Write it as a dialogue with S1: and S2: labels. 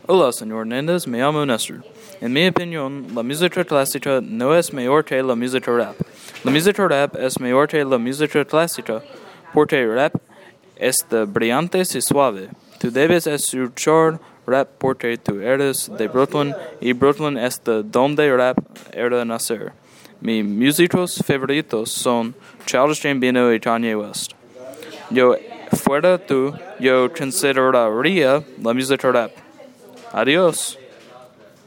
S1: Hola, señor Hernández, me llamo Nestor. En mi opinión, la música clásica no es mejor que la música rap. La música rap es mejor que la música clásica porque rap es brillante y suave. Tú debes escuchar rap porque tú eres de Brooklyn y Brooklyn es de donde rap era nacer. Mis músicos favoritos son Childish Gambino y Kanye West. Yo fuera tú, yo consideraría la música rap. Adiós.